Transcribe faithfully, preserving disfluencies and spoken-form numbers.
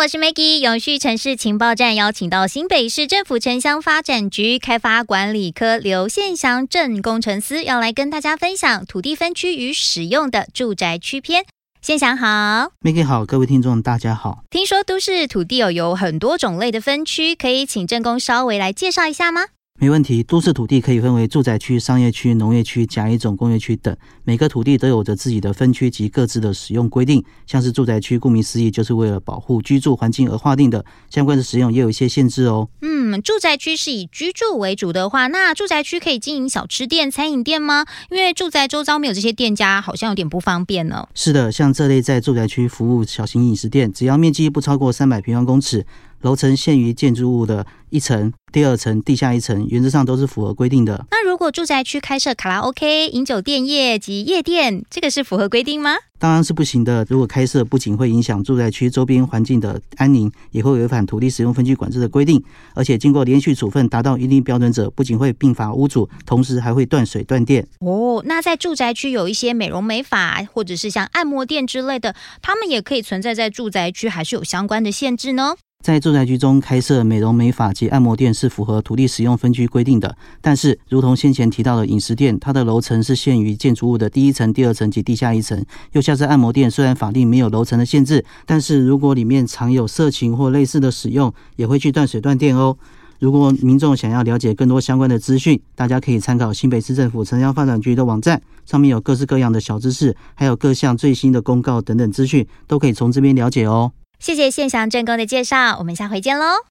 我是 Maggie。 永续城市情报站邀请到新北市政府城乡发展局开发管理科刘宪祥正工程师，要来跟大家分享土地分区与使用的住宅区篇。宪祥好。 Maggie 好，各位听众大家好。 听说都市土地有有很多种类的分区，可以请正工稍微来介绍一下吗？ 没问题，都市土地可以分为住宅区、商业区、农业区、甲乙种工业区等，每个土地都有着自己的分区及各自的使用规定。像是住宅区，顾名思义就是为了保护居住环境而划定的，相关的使用也有一些限制哦。 嗯，住宅区是以居住为主的话，那住宅区可以经营小吃店、餐饮店吗？因为住宅周遭没有这些店家，好像有点不方便呢。 是的，像这类在住宅区服务小型饮食店，只要面积不超过三百平方公尺，楼层限于建筑物的一层、第二层、地下一层，原则上都是符合规定的。 那如果住宅区开设卡拉 OK、饮酒店业及夜店，这个是符合规定吗？ 当然是不行的。如果开设，不仅会影响住宅区周边环境的安宁，也会违反土地使用分区管制的规定，而且经过连续处分达到一定标准者，不仅会并罚屋主，同时还会断水断电。 哦，那在住宅区有一些美容美发或者是像按摩店之类的，他们也可以存在在住宅区，还是有相关的限制呢？ 在住宅区中开设美容美发及按摩店是符合土地使用分区规定的，但是如同先前提到的饮食店，它的楼层是限于建筑物的第一层、第二层及地下一层。又像是按摩店，虽然法定没有楼层的限制，但是如果里面常有色情或类似的使用，也会去断水断电哦。如果民众想要了解更多相关的资讯，大家可以参考新北市政府城乡发展局的网站，上面有各式各样的小知识，还有各项最新的公告等等资讯，都可以从这边了解哦。 谢谢宪祥正工的介绍，我们下回见喽。